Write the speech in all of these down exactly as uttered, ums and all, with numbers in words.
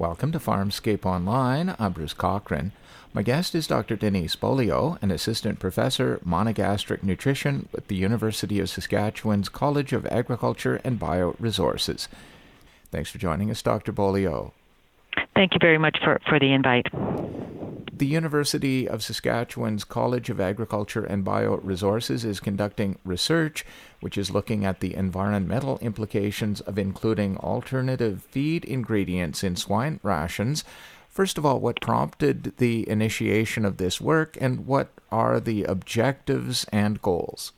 Welcome to Farmscape Online. I'm Bruce Cochran. My guest is Doctor Denise Beaulieu, an assistant professor, monogastric nutrition with the University of Saskatchewan's College of Agriculture and Bioresources. Thanks for joining us, Doctor Beaulieu. Thank you very much for, for the invite. The University of Saskatchewan's College of Agriculture and Bioresources is conducting research which is looking at the environmental implications of including alternative feed ingredients in swine rations. First of all, what prompted the initiation of this work, and what are the objectives and goals?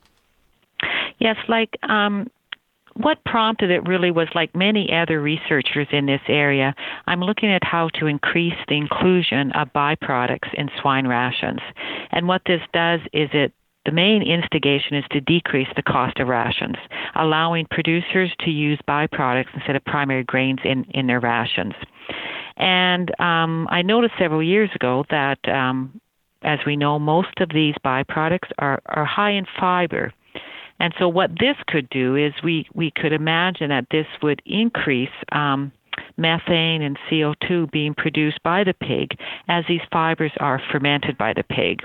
Yes, like um, what prompted it really was, like many other researchers in this area, I'm looking at how to increase the inclusion of byproducts in swine rations. And what this does is it the main instigation is to decrease the cost of rations, allowing producers to use byproducts instead of primary grains in, in their rations. And um, I noticed several years ago that, um, as we know, most of these byproducts are, are high in fiber. And so what this could do is we, we could imagine that this would increase um, methane and C O two being produced by the pig as these fibers are fermented by the pig.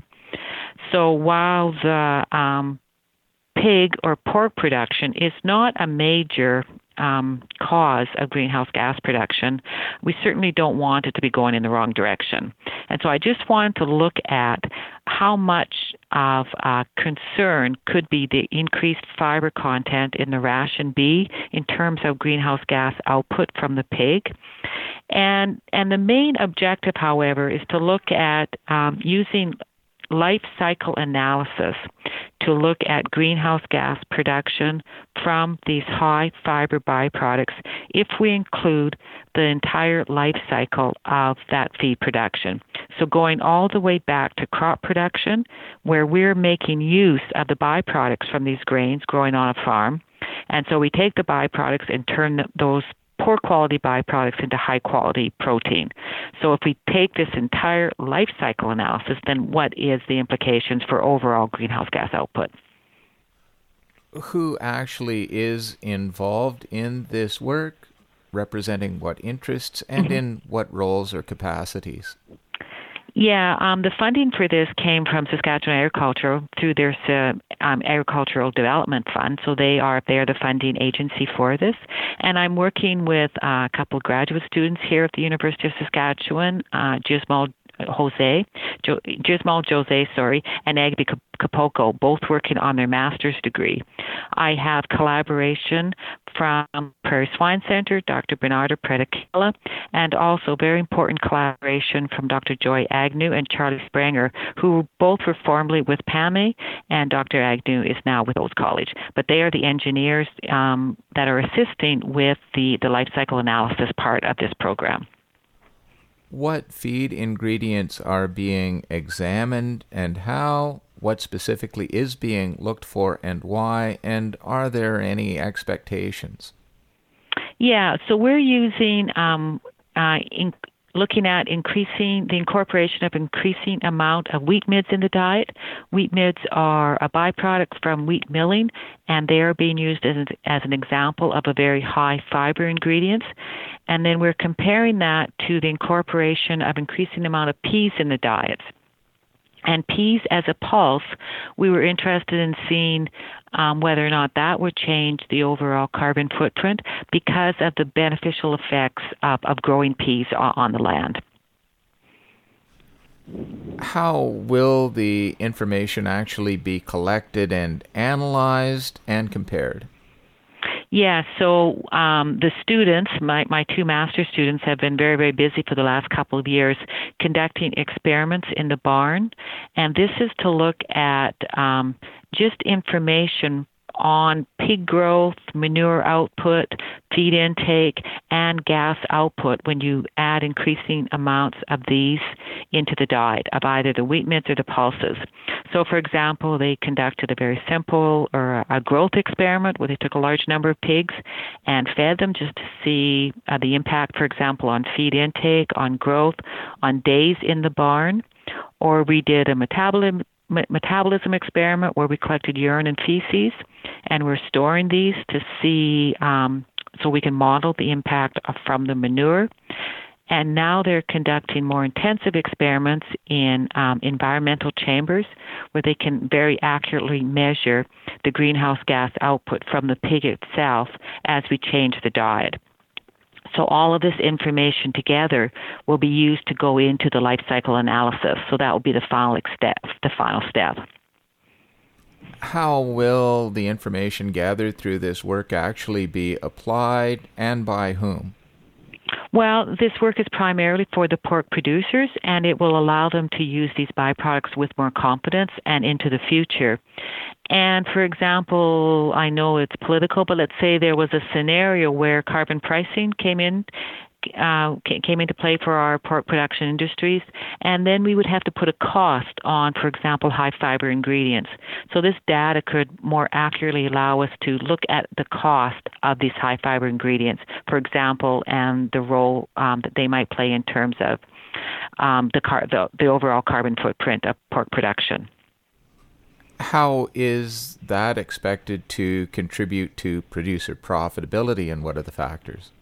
So while the um, pig or pork production is not a major um, cause of greenhouse gas production, we certainly don't want it to be going in the wrong direction. And so I just wanted to look at how much of a concern could be the increased fiber content in the ration be in terms of greenhouse gas output from the pig. And, and the main objective, however, is to look at um, using life cycle analysis to look at greenhouse gas production from these high fiber byproducts if we include the entire life cycle of that feed production. So going all the way back to crop production, where we're making use of the byproducts from these grains growing on a farm. And so we take the byproducts and turn those poor quality byproducts into high quality protein. So if we take this entire life cycle analysis, then what is the implications for overall greenhouse gas output? Who actually is involved in this work, representing what interests, and mm-hmm. in what roles or capacities? Yeah, um, the funding for this came from Saskatchewan Agriculture through their uh, um, Agricultural Development Fund. So they are they're the funding agency for this. And I'm working with uh, a couple of graduate students here at the University of Saskatchewan, uh, Gismald Jose, jo- Gismald Jose, sorry, and Agbi Capocco, both working on their master's degree. I have collaboration from Prairie Swine Center, Doctor Bernardo Predicella, and also very important collaboration from Doctor Joy Agnew and Charlie Spranger, who both were formerly with P A M E, and Doctor Agnew is now with Oates College. But they are the engineers um, that are assisting with the, the life cycle analysis part of this program. What feed ingredients are being examined and how? What specifically is being looked for and why? And are there any expectations? Yeah, so we're using, um, uh, in, looking at increasing the incorporation of increasing amount of wheat midds in the diet. Wheat midds are a byproduct from wheat milling, and they are being used as an, as an example of a very high fiber ingredient. And then we're comparing that to the incorporation of increasing amount of peas in the diet. And peas as a pulse, we were interested in seeing um, whether or not that would change the overall carbon footprint because of the beneficial effects of, of growing peas on, on the land. How will the information actually be collected and analyzed and compared? Yeah, so um, the students, my, my two master students, have been very, very busy for the last couple of years conducting experiments in the barn. And this is to look at um, just information on pig growth, manure output, feed intake, and gas output when you add increasing amounts of these into the diet of either the wheat midds or the pulses. So, for example, they conducted a very simple or a growth experiment where they took a large number of pigs and fed them just to see uh, the impact, for example, on feed intake, on growth, on days in the barn. Or we did a metabolism metabolism experiment where we collected urine and feces, and we're storing these to see um, so we can model the impact of, from the manure. And now they're conducting more intensive experiments in um, environmental chambers where they can very accurately measure the greenhouse gas output from the pig itself as we change the diet. So all of this information together will be used to go into the life cycle analysis. So that will be the final step. The final step. How will the information gathered through this work actually be applied, and by whom? Well, this work is primarily for the pork producers, and it will allow them to use these byproducts with more confidence and into the future. And for example, I know it's political, but let's say there was a scenario where carbon pricing came in, uh, came into play for our pork production industries, and then we would have to put a cost on, for example, high fiber ingredients. So this data could more accurately allow us to look at the cost of these high fiber ingredients, for example, and the role um, that they might play in terms of um, the, car- the the overall carbon footprint of pork production. How is that expected to contribute to producer profitability, and what are the factors?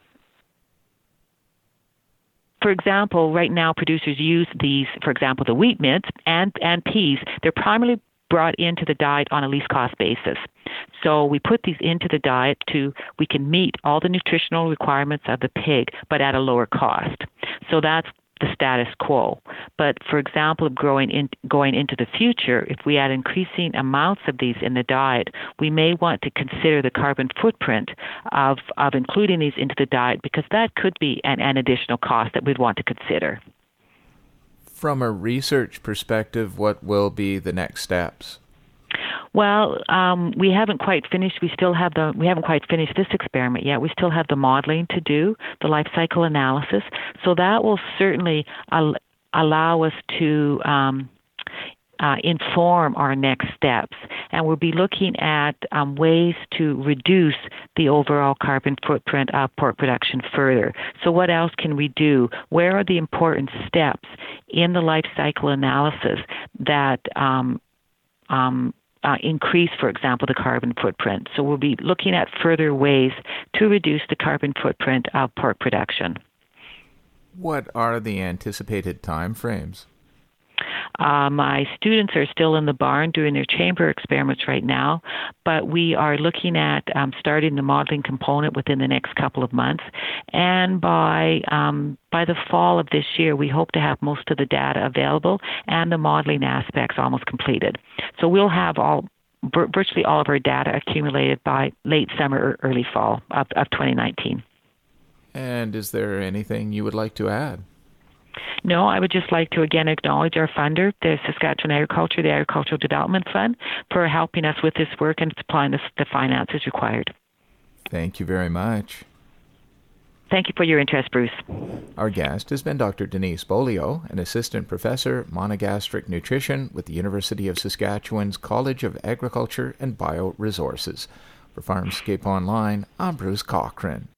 For example, right now producers use these, for example, the wheat mints and, and peas. They're primarily brought into the diet on a least cost basis. So we put these into the diet to, we can meet all the nutritional requirements of the pig, but at a lower cost. So that's the status quo. But for example, growing in, going into the future, if we add increasing amounts of these in the diet, we may want to consider the carbon footprint of, of including these into the diet, because that could be an, an additional cost that we'd want to consider. From a research perspective, what will be the next steps? Well, um, we haven't quite finished. We still have the. We haven't quite finished this experiment yet. We still have the modeling to do, the life cycle analysis. So that will certainly al- allow us to um, uh, inform our next steps, and we'll be looking at um, ways to reduce the overall carbon footprint of pork production further. So what else can we do? Where are the important steps in the life cycle analysis that um, um, Uh, increase, for example, the carbon footprint? So we'll be looking at further ways to reduce the carbon footprint of pork production. What are the anticipated timeframes? Uh, my students are still in the barn doing their chamber experiments right now, but we are looking at um, starting the modeling component within the next couple of months. And by um, by the fall of this year, we hope to have most of the data available and the modeling aspects almost completed. So we'll have all vir- virtually all of our data accumulated by late summer or early fall of, of twenty nineteen. And is there anything you would like to add? No, I would just like to again acknowledge our funder, the Saskatchewan Agriculture, the Agricultural Development Fund, for helping us with this work and supplying us the finances required. Thank you very much. Thank you for your interest, Bruce. Our guest has been Doctor Denise Beaulieu, an assistant professor, monogastric nutrition with the University of Saskatchewan's College of Agriculture and Bioresources. For Farmscape Online, I'm Bruce Cochran.